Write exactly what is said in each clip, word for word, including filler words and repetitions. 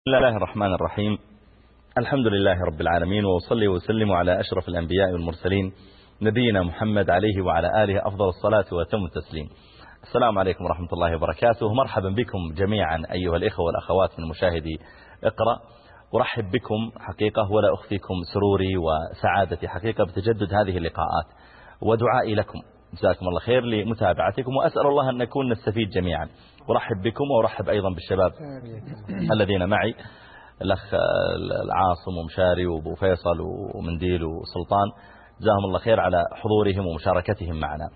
بسم الله الرحمن الرحيم. الحمد لله رب العالمين، وأصلي وسلم على أشرف الأنبياء والمرسلين نبينا محمد عليه وعلى آله أفضل الصلاة وأتم التسليم. السلام عليكم ورحمة الله وبركاته. مرحبا بكم جميعا أيها الإخوة والأخوات من مشاهدي اقرأ. أرحب بكم حقيقة ولا أخفيكم سروري وسعادتي حقيقة بتجدد هذه اللقاءات، ودعائي لكم جزاكم الله خير لمتابعتكم، وأسأل الله أن نكون نستفيد جميعا. أرحب بكم وأرحب أيضا بالشباب الذين معي، الأخ العاصم ومشاري وابو فيصل ومنديل وسلطان، جزاهم الله خير على حضورهم ومشاركتهم معنا.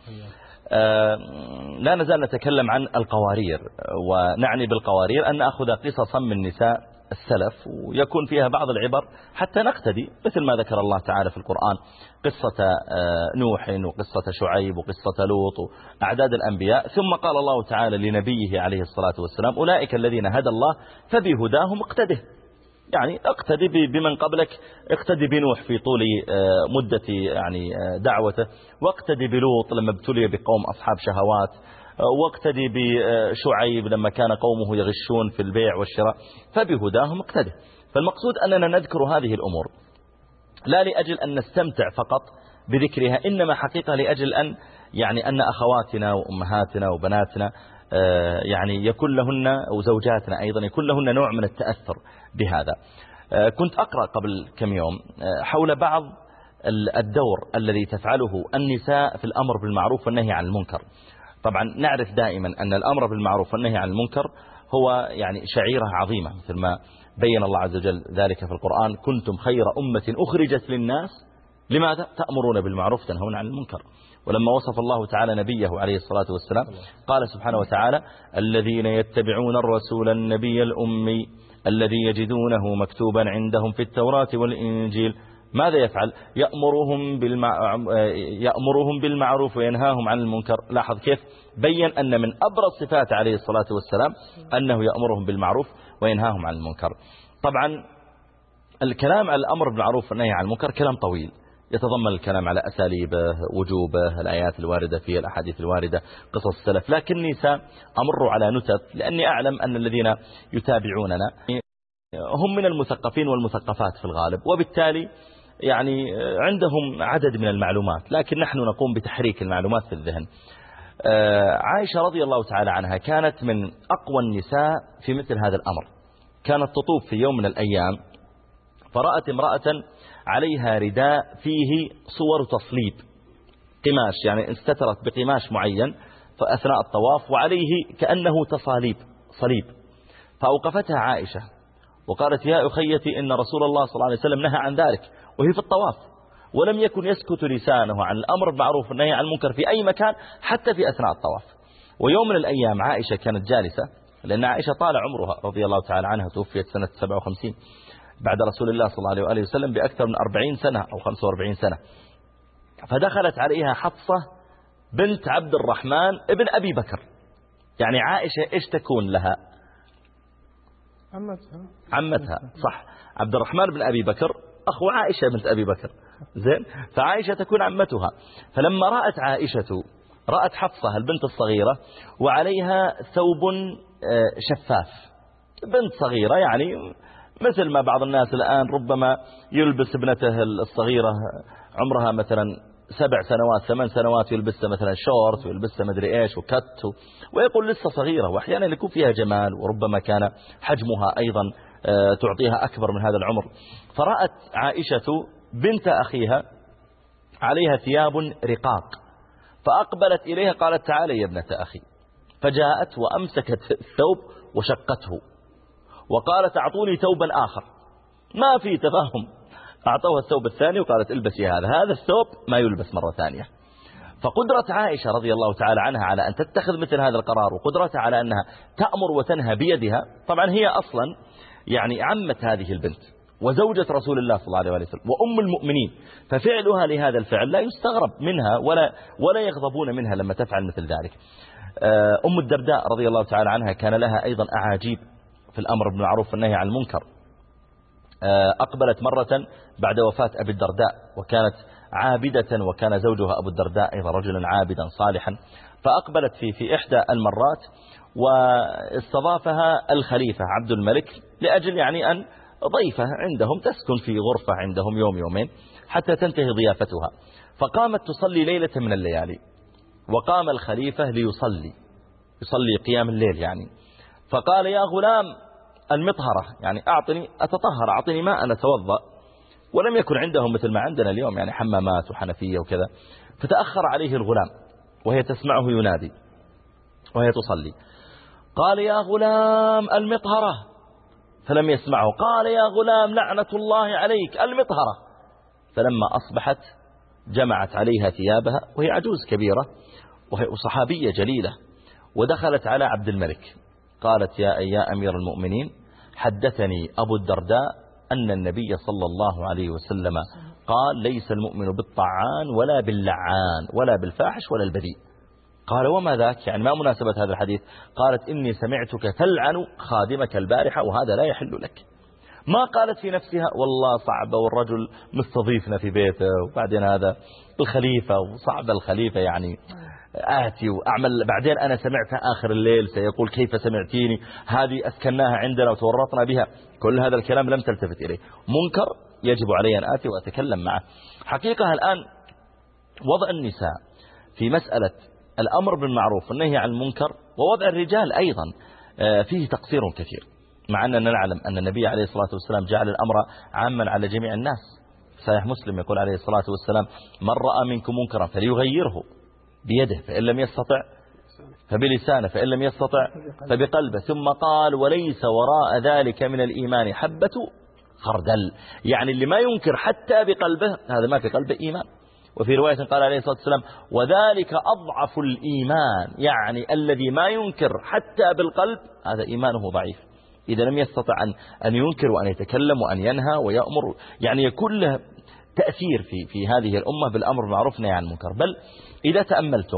آه لا نزال نتكلم عن القوارير، ونعني بالقوارير أن نأخذ قصصا من نساء السلف ويكون فيها بعض العبر حتى نقتدي، مثل ما ذكر الله تعالى في القرآن قصة نوح وقصة شعيب وقصة لوط وأعداد الأنبياء. ثم قال الله تعالى لنبيه عليه الصلاة والسلام: أولئك الذين هدى الله فبهداهم اقتده. يعني اقتدي بمن قبلك، اقتدي بنوح في طول مدة يعني دعوته، واقتدي بلوط لما ابتلي بقوم أصحاب شهوات، واقتدي بشعيب لما كان قومه يغشون في البيع والشراء، فبهداهم اقتده. فالمقصود أننا نذكر هذه الأمور لا لأجل أن نستمتع فقط بذكرها، إنما حقيقة لأجل أن يعني أن أخواتنا وأمهاتنا وبناتنا يعني يكون لهن وزوجاتنا أيضا يكون لهن نوع من التأثر بهذا. كنت أقرأ قبل كم يوم حول بعض الدور الذي تفعله النساء في الأمر بالمعروف والنهي عن المنكر. طبعا نعرف دائما أن الأمر بالمعروف والنهي عن المنكر هو يعني شعيرة عظيمة، مثل ما بين الله عز وجل ذلك في القرآن: كنتم خير أمة أخرجت للناس لماذا؟ تأمرون بالمعروف تنهون عن المنكر. ولما وصف الله تعالى نبيه عليه الصلاة والسلام قال سبحانه وتعالى: الذين يتبعون الرسول النبي الأمي الذي يجدونه مكتوبا عندهم في التوراة والإنجيل ماذا يفعل؟ يأمرهم, بالمع... يأمرهم بالمعروف وينهاهم عن المنكر. لاحظ كيف بيّن أن من أبرز صفات عليه الصلاة والسلام أنه يأمرهم بالمعروف وينهاهم عن المنكر. طبعا الكلام على الأمر بالمعروف والنهي عن المنكر كلام طويل، يتضمن الكلام على أساليبه، وجوبه، الآيات الواردة فيه، الأحاديث الواردة، قصص السلف، لكني سأمر على نتف لأني أعلم أن الذين يتابعوننا هم من المثقفين والمثقفات في الغالب، وبالتالي يعني عندهم عدد من المعلومات، لكن نحن نقوم بتحريك المعلومات في الذهن. عائشة رضي الله تعالى عنها كانت من أقوى النساء في مثل هذا الأمر. كانت تطوف في يوم من الأيام فرأت امرأة عليها رداء فيه صور تصليب، قماش يعني استترت بقماش معين فأثناء الطواف وعليه كأنه تصاليب صليب. فأوقفتها عائشة وقالت: يا أخيتي إن رسول الله صلى الله عليه وسلم نهى عن ذلك وهي في الطواف، ولم يكن يسكت لسانه عن الأمر بالمعروف والنهي عن المنكر في أي مكان حتى في أثناء الطواف. ويوم من الأيام عائشة كانت جالسة، لأن عائشة طال عمرها رضي الله تعالى عنها، توفيت سنة سبعة وخمسين بعد رسول الله صلى الله عليه وسلم بأكثر من أربعين سنة أو خمسة وأربعين سنة. فدخلت عليها حفصة بنت عبد الرحمن ابن أبي بكر. يعني عائشة إيش تكون لها؟ عمتها. عمتها صح، عبد الرحمن بن أبي بكر أخو عائشة بنت أبي بكر، زين، فعائشة تكون عمتها. فلما رأت عائشة رأت حفصة البنت الصغيرة وعليها ثوب شفاف، بنت صغيرة يعني مثل ما بعض الناس الآن ربما يلبس ابنته الصغيرة عمرها مثلا سبع سنوات ثمان سنوات يلبسها مثلا شورت ويلبسها مدري إيش وكت، ويقول لسه صغيرة، وأحيانا يكون فيها جمال، وربما كان حجمها أيضا تعطيها أكبر من هذا العمر. فرأت عائشة بنت أخيها عليها ثياب رقاق، فأقبلت إليها قالت: تعالي يا ابنة أخي. فجاءت وأمسكت الثوب وشقته وقالت: أعطوني ثوبا آخر. ما في تفاهم، أعطوها الثوب الثاني وقالت: البسي هذا، هذا الثوب ما يلبس مرة ثانية. فقدرة عائشة رضي الله تعالى عنها على أن تتخذ مثل هذا القرار، وقدرتها على أنها تأمر وتنهى بيدها، طبعا هي أصلا يعني عمة هذه البنت وزوجة رسول الله صلى الله عليه وسلم وأم المؤمنين، ففعلها لهذا الفعل لا يستغرب منها ولا ولا يغضبون منها لما تفعل مثل ذلك. أم الدرداء رضي الله تعالى عنها كان لها أيضا أعاجيب في الأمر بالمعروف والنهي عن المنكر. أقبلت مرة بعد وفاة أبي الدرداء وكانت عابدة، وكان زوجها أبو الدرداء أيضا رجلا عابدا صالحا، فأقبلت في في إحدى المرات واستضافها الخليفة عبد الملك لأجل يعني أن ضيفة عندهم تسكن في غرفة عندهم يوم يومين حتى تنتهي ضيافتها. فقامت تصلي ليلة من الليالي، وقام الخليفة ليصلي يصلي قيام الليل يعني. فقال يا غلام المطهرة، يعني أعطني أتطهر، أعطني ماء أنا أتوضأ. ولم يكن عندهم مثل ما عندنا اليوم يعني حمامات وحنفية وكذا. فتأخر عليه الغلام وهي تسمعه ينادي وهي تصلي. قال يا غلام المطهرة، فلم يسمعه. قال يا غلام لعنة الله عليك المطهرة. فلما أصبحت جمعت عليها ثيابها وهي عجوز كبيرة وهي صحابية جليلة، ودخلت على عبد الملك قالت يا يا أمير المؤمنين حدثني أبو الدرداء أن النبي صلى الله عليه وسلم قال ليس المؤمن بالطعان ولا باللعان ولا بالفاحش ولا البذيء. قال وما ذاك، يعني ما مناسبة هذا الحديث؟ قالت إني سمعتك تلعن خادمك البارحة وهذا لا يحل لك. ما قالت في نفسها والله صعبة والرجل مستضيفنا في بيته وبعدين هذا الخليفة وصعب الخليفة يعني آتي وأعمل، بعدين أنا سمعتها آخر الليل سيقول كيف سمعتيني، هذه أسكناها عندنا وتورطنا بها. كل هذا الكلام لم تلتفت إليه، منكر يجب علي أن آتي وأتكلم معه. حقيقة الآن وضع النساء في مسألة الأمر بالمعروف والنهي عن المنكر ووضع الرجال أيضا فيه تقصير كثير، مع أننا نعلم أن النبي عليه الصلاة والسلام جعل الأمر عاما على جميع الناس. صحيح مسلم يقول عليه الصلاة والسلام من رأى منكم منكرا فليغيره بيده فإن لم يستطع فبلسانه فإن لم يستطع فبقلبه، ثم قال وليس وراء ذلك من الإيمان حبة خردل، يعني اللي ما ينكر حتى بقلبه هذا ما في قلبه إيمان. وفي رواية قال عليه الصلاة والسلام وذلك أضعف الإيمان، يعني الذي ما ينكر حتى بالقلب هذا إيمانه ضعيف. إذا لم يستطع أن أن ينكر وأن يتكلم وأن ينهى ويأمر، يعني يكون له تأثير في في هذه الأمة بالأمر بالمعروف والنهي عن المنكر. بل إذا تأملتم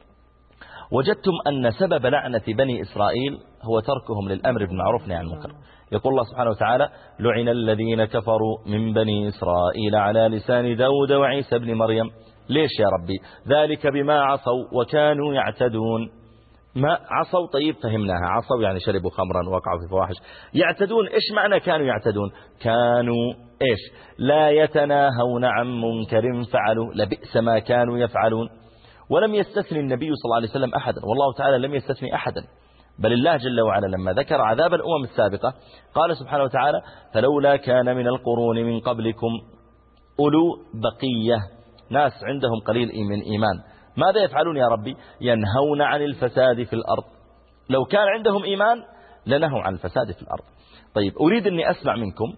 وجدتم أن سبب لعنة بني إسرائيل هو تركهم للأمر بالمعروف والنهي عن المنكر. يقول الله سبحانه وتعالى لعن الذين كفروا من بني إسرائيل على لسان داود وعيسى بن مريم. ليش يا ربي؟ ذلك بما عصوا وكانوا يعتدون. ما عصوا طيب فهمناها، عصوا يعني شربوا خمرا وقعوا في فواحش. يعتدون إيش معنى كانوا يعتدون؟ كانوا إيش لا يتناهون عن منكر فعلوا لبئس ما كانوا يفعلون. ولم يستثني النبي صلى الله عليه وسلم أحدا، والله تعالى لم يستثني أحدا، بل الله جل وعلا لما ذكر عذاب الأمم السابقة قال سبحانه وتعالى فلولا كان من القرون من قبلكم أولو بقية، ناس عندهم قليل من إيمان، ماذا يفعلون يا ربي؟ ينهون عن الفساد في الأرض. لو كان عندهم إيمان لنهوا عن الفساد في الأرض. طيب أريد أني أسمع منكم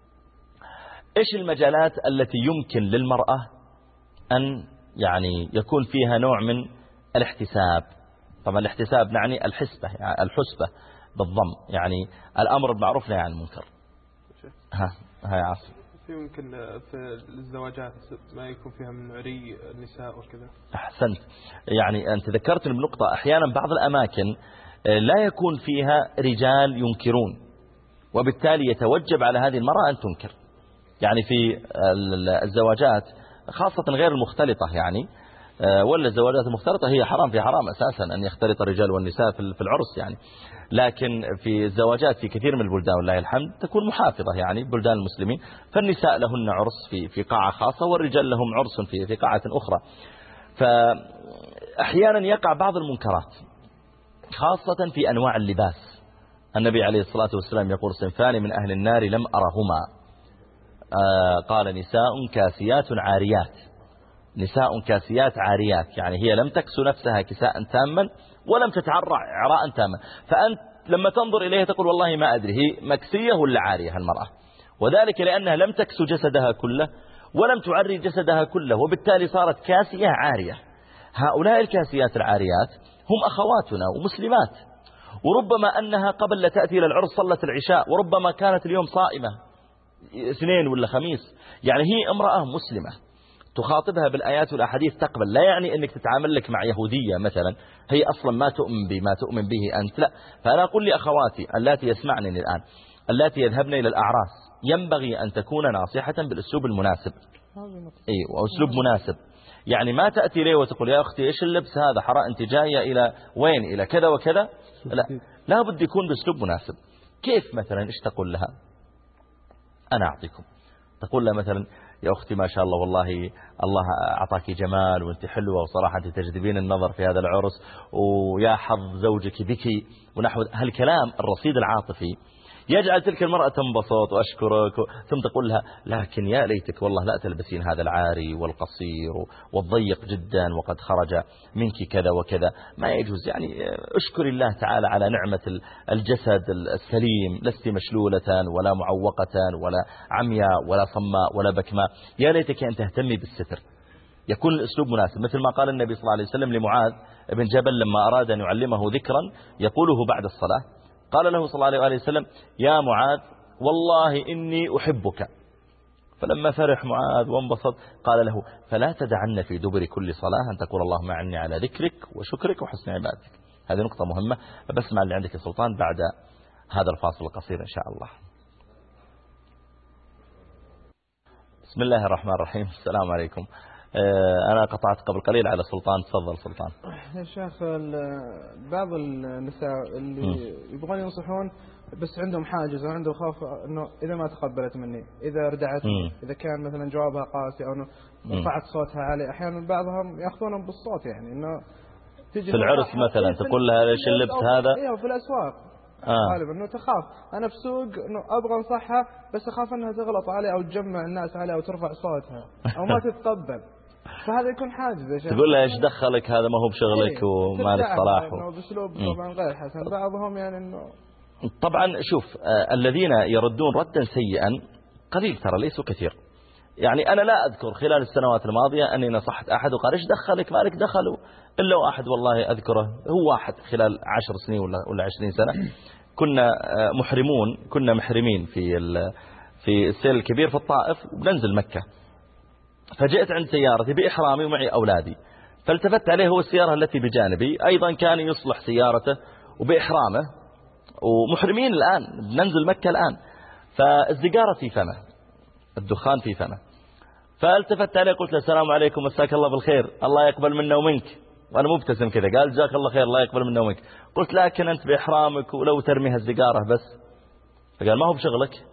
إيش المجالات التي يمكن للمرأة أن يعني يكون فيها نوع من الاحتساب. طبعا الاحتساب نعني الحسبة، يعني الحسبة بالضم، يعني الأمر بالمعروف والنهي عن المنكر. ها ها يا عاصم. في ممكن في الزواجات ما يكون فيها من عري النساء وكذا. أحسنت، يعني أنت ذكرتني بنقطة، أحيانا بعض الأماكن لا يكون فيها رجال ينكرون، وبالتالي يتوجب على هذه المرأة أن تنكر. يعني في الزواجات خاصة غير المختلطة، يعني ولا الزواجات المختلطة هي حرام في حرام أساسا أن يختلط الرجال والنساء في العرس يعني، لكن في الزواجات في كثير من البلدان والله الحمد تكون محافظة، يعني بلدان المسلمين فالنساء لهن عرس في في قاعة خاصة والرجال لهم عرس في في قاعة أخرى. فأحيانا يقع بعض المنكرات خاصة في أنواع اللباس. النبي عليه الصلاة والسلام يقول صنفان من أهل النار لم أرهما، آه قال نساء كاسيات عاريات. نساء كاسيات عاريات يعني هي لم تكس نفسها كساء تاما ولم تتعرى عراء تاما، فأنت لما تنظر إليها تقول والله ما أدري هي مكسية ولا عارية المرأة، وذلك لأنها لم تكس جسدها كله ولم تعري جسدها كله، وبالتالي صارت كاسية عارية. هؤلاء الكاسيات العاريات هم أخواتنا ومسلمات، وربما أنها قبل لا تأتي إلى العرس صلت العشاء، وربما كانت اليوم صائمة اثنين ولا خميس، يعني هي امرأة مسلمة تخاطبها بالآيات والأحاديث تقبل. لا يعني أنك تتعامل لك مع يهودية مثلا هي أصلا ما تؤمن بما تؤمن به أنت، لا. فأنا أقول لأخواتي اللاتي يسمعني الآن اللاتي يذهبن إلى الأعراس ينبغي أن تكون ناصحة بالأسلوب المناسب، أي وأسلوب مناسب. يعني ما تأتي لي وتقول يا أختي إيش اللبس هذا حرام، أنت جاية إلى وين، إلى كذا وكذا. لا، لا بد يكون بأسلوب مناسب. كيف مثلا إيش تقول لها؟ أنا أعطيكم. تقول لها مثلا يا أختي ما شاء الله والله الله أعطاك جمال وأنت حلوة وصراحة أنت تجذبين النظر في هذا العرس ويا حظ زوجك بك ونحو هالكلام الرصيد العاطفي يجعل تلك المرأة تنبسط وأشكرك، ثم تقول لها لكن يا ليتك والله لا تلبسين هذا العاري والقصير والضيق جدا وقد خرج منك كذا وكذا. ما يجوز. يعني اشكر الله تعالى على نعمة الجسد السليم، لست مشلولة ولا معوقة ولا عمياء ولا صماء ولا بكماء. يا ليتك أن تهتمي بالستر. يكون الأسلوب مناسب، مثل ما قال النبي صلى الله عليه وسلم لمعاذ بن جبل لما أراد أن يعلمه ذكرا يقوله بعد الصلاة، قال له صلى الله عليه وسلم يا معاذ والله إني أحبك. فلما فرح معاذ وانبسط قال له فلا تدعن في دبر كل صلاة أن تقول اللهم أعني على ذكرك وشكرك وحسن عبادتك. هذه نقطة مهمة. فبسمع اللي عندك يا سلطان بعد هذا الفاصل القصير إن شاء الله. بسم الله الرحمن الرحيم. السلام عليكم. أنا قطعت قبل قليل على سلطان. تفضل سلطان. يا شيخ بعض النساء اللي يبغون ينصحون بس عندهم حاجز وعندهم خوف انه اذا ما تقبلت مني، اذا ردعت، اذا كان مثلا جوابها قاسي او انه رفعت صوتها عالي، احيانا بعضهم ياخذونهم بالصوت، يعني انه تجي في العرس مثلا تقول لها ليش اللبس هذا. ايوه في الاسواق غالبا انه تخاف. انا في سوق انه ابغى انصحها بس اخاف انها تغلط علي او تجمع الناس علي او ترفع صوتها او ما تتقبل، فهذا يكون حاجز يا شيخ. تقول له ايش دخلك هذا ما هو بشغلك إيه وما لك صلاح. انه باسلوب طبعا غير حسن. بعضهم يعني انه طبعا شوف آه الذين يردون ردا سيئا قليل ترى، ليسوا كثير. يعني انا لا اذكر خلال السنوات الماضيه اني نصحت احد وقال ايش دخلك ما لك دخل الا واحد والله اذكره هو واحد خلال عشر سنين ولا ولا عشرين سنه كنا آه محرمون كنا محرمين في في السيل الكبير في الطائف وبننزل مكه، فجئت عند سيارتي بإحرامي ومعي أولادي، فالتفت عليه هو السيارة التي بجانبي أيضا كان يصلح سيارته وبإحرامه ومحرمين الآن ننزل مكة الآن، فالزجارة في فمه، الدخان في فمه، فالتفت عليه قلت له السلام عليكم مساك الله بالخير الله يقبل منا ومنك، وأنا مبتسم كذا. قال جزاك الله خير الله يقبل منا ومنك. قلت لكن أنت بإحرامك ولو ترمي هالزجارة بس. فقال ما هو بشغلك،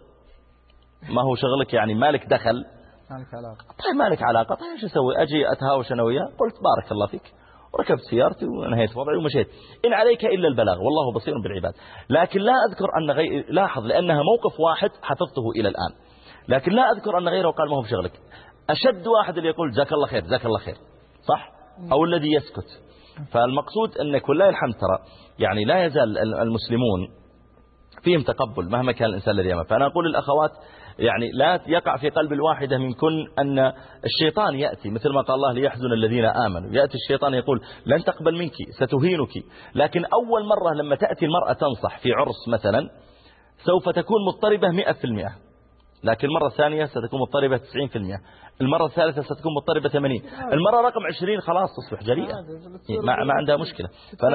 ما هو شغلك يعني مالك دخل. مالك علاقة. طيب مالك علاقة. طيب ايش اسوي؟ اجي اتهاوش انا وياه؟ قلت بارك الله فيك وركبت سيارتي وانهيت وضعي ومشيت. ان عليك الا البلاغ والله بصير بالعباد. لكن لا اذكر ان غير، لاحظ لانها موقف واحد حفظته الى الان، لكن لا اذكر ان غيره قال ما هو بشغلك. اشد واحد اللي يقول جزاك الله خير جزاك الله خير صح، او الذي يسكت. فالمقصود انك والله الحمد ترى يعني لا يزال المسلمون فيهم تقبل مهما كان الانسان الذي يعمل. فانا اقول للاخوات يعني لا يقع في قلب الواحدة منكن أن الشيطان يأتي مثل ما قال الله ليحزن الذين آمنوا، يأتي الشيطان يقول لن تقبل منك ستهينك. لكن أول مرة لما تأتي المرأة تنصح في عرس مثلا سوف تكون مضطربة مئة في المئة، لكن المرة الثانية ستكون مضطربة تسعين في المئة، المرة الثالثة ستكون مضطربة ثمانين، المرة رقم عشرين خلاص تصبح جريئة ما, ما عندها مشكلة.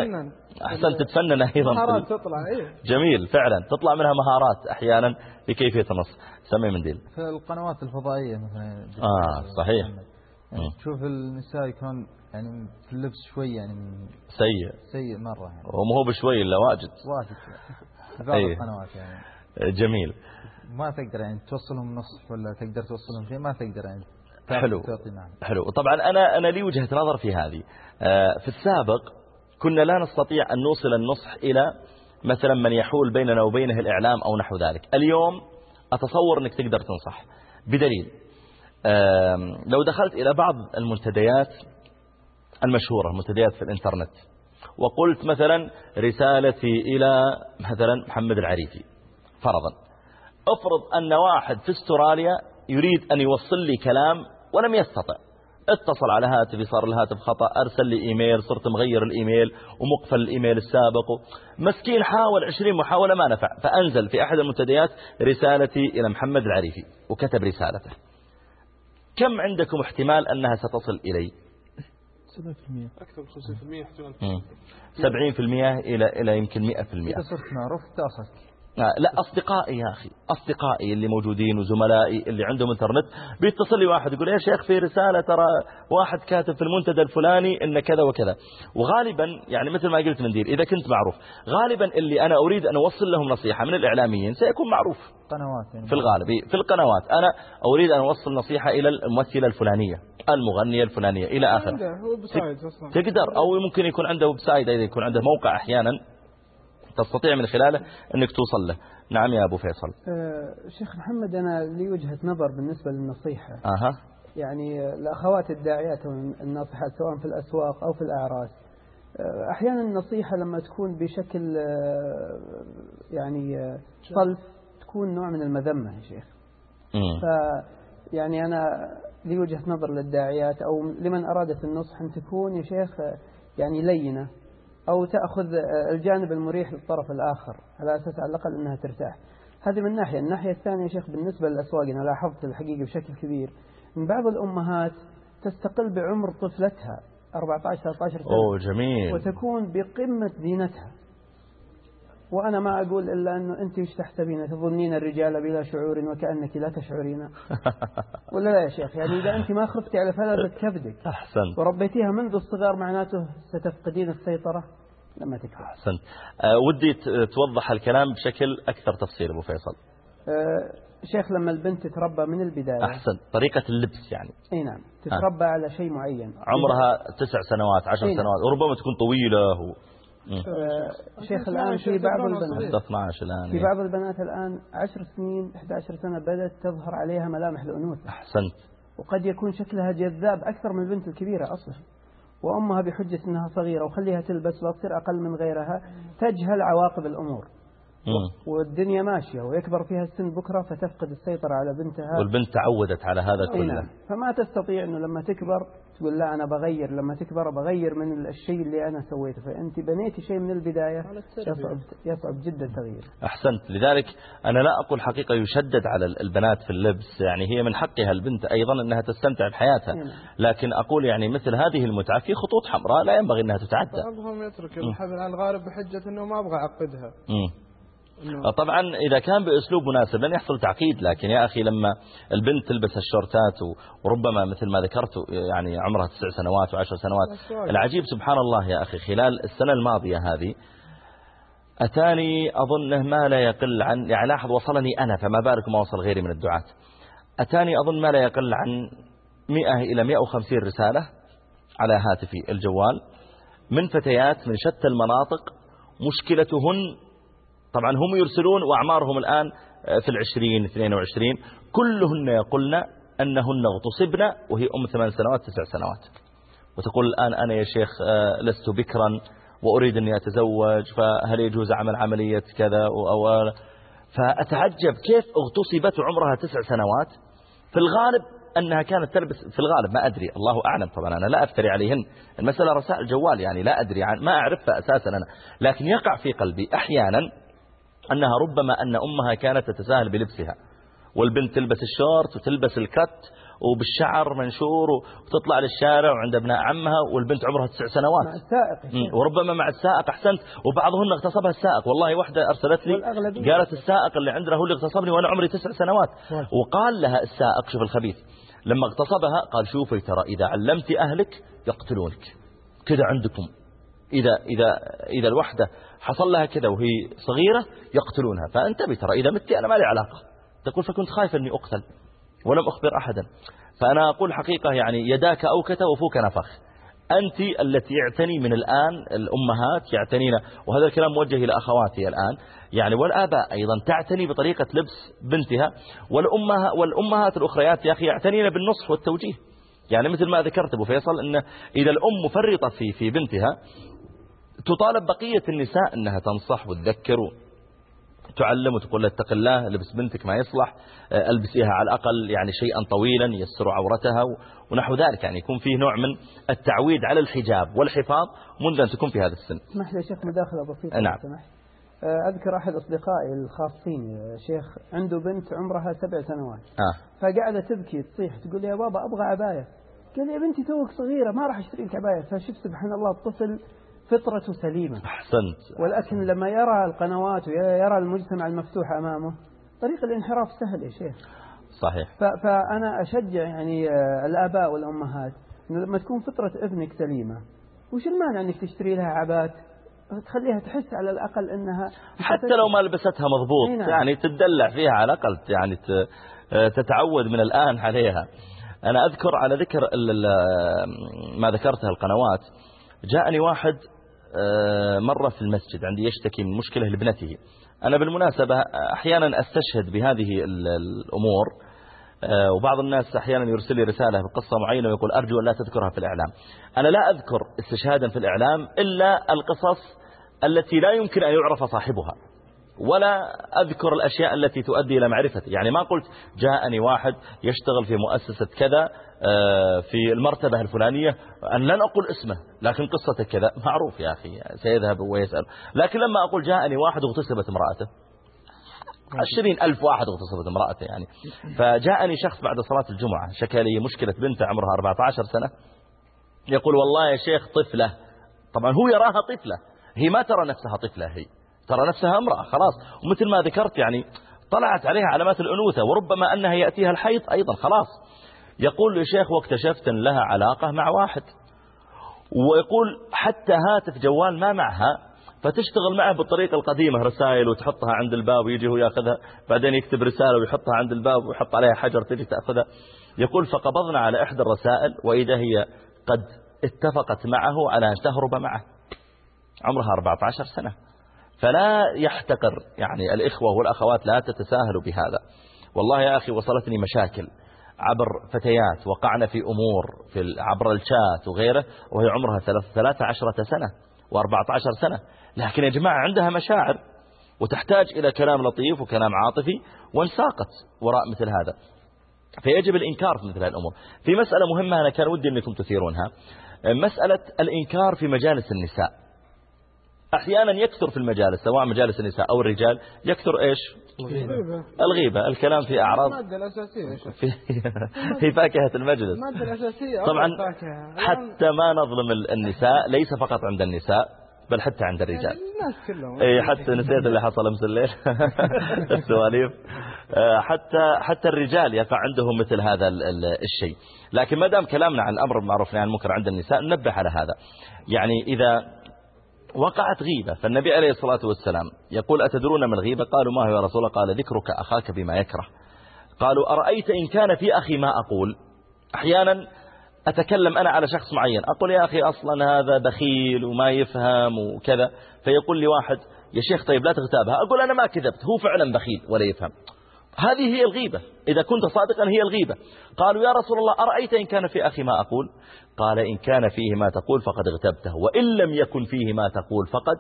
أحسن تتفنن أيضا مهارات تطلع. إيه؟ جميل فعلا تطلع منها مهارات أحيانا في كيفية النص. سمي منديل في القنوات الفضائية مثلا. آه صحيح. يعني تشوف النساء يكون يعني في اللبس شوي يعني سيء سيء مرة يعني. ومو هو بشوي إلا واجد واجد في بعض أيه. القنوات يعني جميل ما تقدر يعني توصلهم نصح ولا تقدر توصلهم شيء ما تقدر يعني. حلو حلو. طبعا أنا أنا لي وجهة نظر في هذه. في السابق كنا لا نستطيع أن نوصل النصح إلى مثلا من يحول بيننا وبينه الإعلام أو نحو ذلك. اليوم أتصور أنك تقدر تنصح بدليل لو دخلت إلى بعض المنتديات المشهورة منتديات في الإنترنت وقلت مثلا رسالتي إلى مثلا محمد العريفي فرضا، افرض أن واحد في استراليا يريد أن يوصل لي كلام ولم يستطع، اتصل على هاتفي صار الهاتف خطأ، أرسل لي إيميل صرت مغير الإيميل ومقفل الإيميل السابق، مسكين حاول عشرين محاولة ما نفع، فأنزل في أحد المنتديات رسالتي إلى محمد العريفي وكتب رسالته. كم عندكم احتمال أنها ستصل إلي؟ سبعين بالمئة أكثر من خمسين بالمئة احتمال. سبعين بالمئة إلى إلى يمكن مئة بالمئة. إذا صرت معروف تأخذ. لا أصدقائي يا أخي، أصدقائي اللي موجودين وزملائي اللي عندهم انترنت بيتصل لي واحد يقول يا شيخ في رسالة ترى واحد كاتب في المنتدى الفلاني إن كذا وكذا. وغالبا يعني مثل ما قلت مندير إذا كنت معروف غالبا اللي أنا أريد أن أوصل لهم نصيحة من الإعلاميين سيكون معروف قنوات يعني. في الغالب في القنوات. أنا أريد أن أوصل نصيحة إلى الممثلة الفلانية المغنية الفلانية إلى آخره. تقدر أو ممكن يكون عنده ويب سايت، إذا يكون عنده موقع أحيانا تستطيع من خلاله أنك توصل له. نعم يا أبو فيصل. أه شيخ محمد، أنا لي وجهة نظر بالنسبة للنصيحة. أها. يعني الأخوات الداعيات والناصحات سواء في الأسواق أو في الأعراس، أحيانا النصيحة لما تكون بشكل يعني صلف تكون نوع من المذمة يا شيخ. ف يعني أنا لي وجهة نظر للداعيات أو لمن أرادت النصح أن تكون يا شيخ يعني لينة، أو تأخذ الجانب المريح للطرف الآخر على أساس على الأقل أنها ترتاح. هذه من ناحية. الناحية الثانية يا شيخ بالنسبة للأسواق، أنا لاحظت الحقيقة بشكل كبير من بعض الأمهات تستقل بعمر طفلتها أربعة عشر ثلاثة عشر سنة. أوه جميل. وتكون بقمة زينتها، وأنا ما أقول إلا أنه أنت وش تحسبين؟ تظنين الرجال بلا شعور وكأنك لا تشعرين ولا لا يا شيخ؟ يعني إذا أنت ما خفتي على فلذة كبدك أحسنت وربيتيها منذ الصغر معناته ستفقدين السيطرة لما تكبر. أحسنت. أه ودي توضح الكلام بشكل أكثر تفصيل أبو فيصل. أه شيخ، لما البنت تتربى من البداية أحسن طريقة اللبس يعني. أي نعم، تتربى آه. على شيء معين. عمرها تسع سنوات عشر سنوات وربما تكون طويلة و... آه شيخ الآن في بعض البنات اثناشر الآن في بعض البنات الآن عشر سنين إحدى عشرة سنة بدأت تظهر عليها ملامح الأنوثة. أحسنت. وقد يكون شكلها جذاب أكثر من البنت الكبيرة أصلا، وأمها بحجة أنها صغيرة وخليها تلبس وتصير أقل من غيرها تجهل عواقب الأمور. مم. والدنيا ماشية ويكبر فيها السن بكرة فتفقد السيطرة على بنتها، والبنت تعودت على هذا كله. فما تستطيع أنه لما تكبر تقول لا أنا بغير، لما تكبر بغير من الشيء اللي أنا سويته. فأنت بنيتي شيء من البداية يصعب, يصعب جدا تغيير. أحسنت. لذلك أنا لا أقول حقيقة يشدد على البنات في اللبس، يعني هي من حقها البنت أيضا أنها تستمتع بحياتها، لكن أقول يعني مثل هذه المتعة في خطوط حمراء لا ينبغي أنها تتعدى. بعضهم يترك الحبل على الغارب بحجة أنه ما أبغى أعقدها. م. طبعا إذا كان بأسلوب مناسب لن يحصل تعقيد، لكن يا أخي لما البنت تلبس الشورتات وربما مثل ما ذكرت يعني عمرها تسع سنوات وعشر سنوات، العجيب سبحان الله يا أخي خلال السنة الماضية هذه أتاني أظنه ما لا يقل عن، يعني لاحظ وصلني أنا فما بالك ما وصل غيري من الدعاة، أتاني أظن ما لا يقل عن مئة إلى مئة وخمسين رسالة على هاتفي الجوال من فتيات من شتى المناطق مشكلتهن طبعا هم يرسلون وأعمارهم الآن في العشرين اثنين وعشرين، كلهن يقولن أنهن اغتصبن وهي أم ثمان سنوات تسع سنوات، وتقول الآن أنا يا شيخ لست بكرا وأريد أني أتزوج، فهل يجوز عمل عملية كذا أو فأتعجب كيف اغتصبت عمرها تسع سنوات. في الغالب أنها كانت تلبس، في الغالب ما أدري الله أعلم طبعا أنا لا أفتري عليهن، المسألة رسائل جوال يعني لا أدري عن ما أعرفها أساسا أنا، لكن يقع في قلبي أحيانا أنها ربما أن أمها كانت تتساهل بلبسها، والبنت تلبس الشورت وتلبس الكت وبالشعر منشور وتطلع للشارع وعند ابناء عمها والبنت عمرها تسع سنوات مع السائق، وربما مع السائق. أحسنت. وبعضهن اغتصبها السائق. والله واحدة أرسلت لي قالت السائق اللي عندنا هو اللي اغتصبني وأنا عمري تسع سنوات. وقال لها السائق شوف الخبيث لما اغتصبها قال شوفي ترى إذا علمت أهلك يقتلونك كذا عندكم، إذا إذا إذا الوحدة حصل لها كذا وهي صغيرة يقتلونها، فانتبه ترى إذا متي أنا ما لي علاقة. تقول فكنت خايفة أني أقتل ولم أخبر أحدا. فأنا أقول حقيقة يعني يداك أوكت وفوك نفخ، أنت التي يعتني من الآن الأمهات يعتنين، وهذا الكلام موجه إلى أخواتي الآن يعني والآباء أيضا تعتني بطريقة لبس بنتها، والأمها والأمهات الأخريات يا أخي يعتنين بالنصح والتوجيه. يعني مثل ما ذكرت أبو فيصل أن إذا الأم مفرطة في في بنتها تطالب بقية النساء أنها تنصح وتذكر تعلم وتقول لها اتق الله لبس بنتك ما يصلح، ألبسيها على الأقل يعني شيئا طويلا يستر عورتها ونحو ذلك، يعني يكون فيه نوع من التعويد على الحجاب والحفاظ منذ أن تكون في هذا السن. اسمح لي يا شيخ مداخلة بسيطة. نعم. أذكر أحد أصدقائي الخاصين يا شيخ عنده بنت عمرها سبع سنوات آه. فقاعدة تبكي تصيح تقول يا بابا أبغى عباية. قال يا بنتي توك صغيرة ما راح أشتري لك عباية. فشوف سبحان الله الطفل فطرته سليمة. أحسنت. ولكن لما يرى القنوات ويرى المجتمع المفتوح أمامه طريق الانحراف سهل يا شيخ. صحيح. فأنا أشجع يعني الآباء والأمهات إنه لما تكون فطرة ابنك سليمة وش المانع إنك تشتري لها عبات تخليها تحس على الأقل إنها حتى لو ما لبستها مضبوط يعني تدلع فيها على الأقل يعني تتعود من الآن عليها. أنا أذكر على ذكر ما ذكرتها القنوات، جاءني واحد مرة في المسجد عندي يشتكي من مشكلة لابنته. أنا بالمناسبة أحيانا أستشهد بهذه الأمور، وبعض الناس أحيانا يرسل لي رسالة بقصة معينة ويقول أرجو أن لا تذكرها في الإعلام. أنا لا أذكر استشهادا في الإعلام إلا القصص التي لا يمكن أن يعرف صاحبها، ولا أذكر الأشياء التي تؤدي إلى معرفتي. يعني ما قلت جاءني واحد يشتغل في مؤسسة كذا في المرتبة الفلانية، أن لن أقول اسمه لكن قصته كذا معروف يا أخي سيذهب ويسأل. لكن لما أقول جاءني واحد اغتصبت امرأته، عشرين ألف واحد اغتصبت امرأته يعني. فجاءني شخص بعد صلاة الجمعة شكى لي مشكلة بنت عمرها أربعة عشر سنة، يقول والله يا شيخ طفلة، طبعا هو يراها طفلة، هي ما ترى نفسها طفلة، هي ترى نفسها امرأة خلاص. ومثل ما ذكرت يعني طلعت عليها علامات الأنوثة، وربما أنها يأتيها الحيض أيضا خلاص. يقول يا شيخ واكتشفت أن لها علاقة مع واحد، ويقول حتى هاتف جوال ما معها، فتشتغل معه بالطريقة القديمة، رسائل وتحطها عند الباب ويجي هو يأخذها، بعدين يكتب رسالة ويحطها عند الباب ويحط عليها حجر تجي تأخذها. يقول فقبضنا على إحدى الرسائل وإذا هي قد اتفقت معه على أن تهرب معه، عمرها أربعة عشر سنة. فلا يحتقر يعني الإخوة والأخوات، لا تتساهلوا بهذا. والله يا أخي وصلتني مشاكل عبر فتيات وقعنا في أمور في عبر الشات وغيره وهي عمرها ثلاثة عشرة سنة وأربعة عشر سنة، لكن يا جماعة عندها مشاعر وتحتاج إلى كلام لطيف وكلام عاطفي، وانساقت وراء مثل هذا. فيجب الإنكار في مثل هذه الأمور. في مسألة مهمة أنا كان ودي أنكم تثيرونها، مسألة الإنكار في مجالس النساء. أحيانا يكثر في المجالس سواء مجالس النساء أو الرجال يكثر إيش؟ الغيبة. الغيبة، الكلام في أعراض المادة الأساسية في, في فاكهة المجلس. المادة الأساسية طبعا حتى ما نظلم النساء، ليس فقط عند النساء بل حتى عند الرجال. الناس كلهم. اي حتى نسيت اللي حصل امس الليل السواليف. حتى حتى الرجال يقع عندهم مثل هذا الشيء. لكن ما دام كلامنا عن الأمر بالمعروف والنهي عن المنكر عند النساء ننبه على هذا. يعني إذا وقعت غيبة فالنبي عليه الصلاة والسلام يقول أتدرون ما الغيبة؟ قالوا ما هو يا رسول الله؟ قال ذكرك أخاك بما يكره. قالوا أرأيت إن كان في أخي ما أقول. أحيانا أتكلم أنا على شخص معين أقول يا أخي أصلا هذا بخيل وما يفهم وكذا، فيقول لي واحد يا شيخ طيب لا تغتابها، أقول أنا ما كذبت، هو فعلا بخيل ولا يفهم. هذه هي الغيبة، إذا كنت صادقا هي الغيبة. قالوا يا رسول الله أرأيت إن كان في أخي ما أقول؟ قال إن كان فيه ما تقول فقد اغتبته، وإن لم يكن فيه ما تقول فقد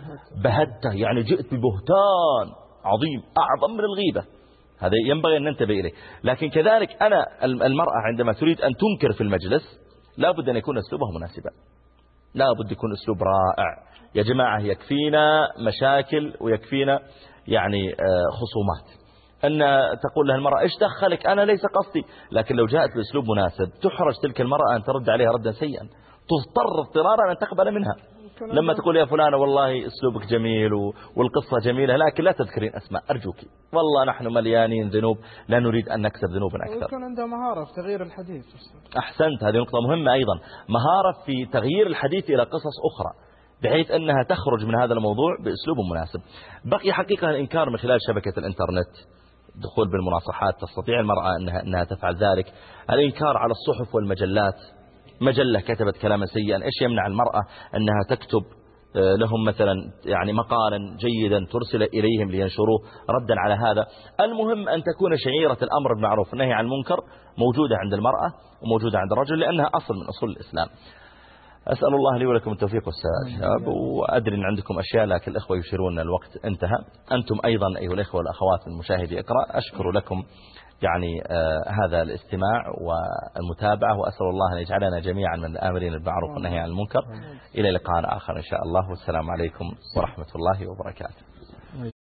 بهته. يعني جئت ببهتان عظيم أعظم من الغيبة، هذا ينبغي أن ننتبه إليه. لكن كذلك أنا المرأة عندما تريد أن تنكر في المجلس لا بد أن يكون أسلوبها مناسبا، لا بد يكون أسلوب رائع. يا جماعة يكفينا مشاكل ويكفينا يعني خصومات، أن تقول لها المرأة إيش دخلك أنا ليس قصدي. لكن لو جاءت بأسلوب مناسب تحرج تلك المرأة أن ترد عليها ردا سيئا، تضطر اضطرارا أن تقبل منها. لما تقول يا فلانة والله أسلوبك جميل والقصة جميلة لكن لا تذكرين أسماء أرجوك، والله نحن مليانين ذنوب لا نريد أن نكسب ذنوبا أكثر. ويكون عنده مهارة في تغيير الحديث. أحسنت، هذه نقطة مهمة أيضا، مهارة في تغيير الحديث إلى قصص أخرى بحيث أنها تخرج من هذا الموضوع بأسلوب مناسب. بقي حقيقة الإنكار من خلال شبكة الإنترنت، دخول بالمناصحات، تستطيع المرأة أنها, أنها تفعل ذلك. الإنكار على الصحف والمجلات، مجلة كتبت كلاما سيئا، إيش يمنع المرأة أنها تكتب لهم مثلا يعني مقالا جيدا ترسل إليهم لينشروه ردا على هذا. المهم أن تكون شعيرة الأمر بالمعروف والنهي عن المنكر موجودة عند المرأة وموجودة عند الرجل، لأنها أصل من أصول الإسلام. أسأل الله لي ولكم التوفيق والسداد. وأدري أن عندكم أشياء لكن الإخوة يشيرون الوقت انتهى. أنتم أيضا أيها الإخوة والأخوات المشاهدي اقرأ، أشكر لكم يعني آه هذا الاستماع والمتابعة، وأسأل الله أن يجعلنا جميعا من الآمرين بالمعروف والنهي عن المنكر. إلى لقاء آخر إن شاء الله، والسلام عليكم ورحمة الله وبركاته.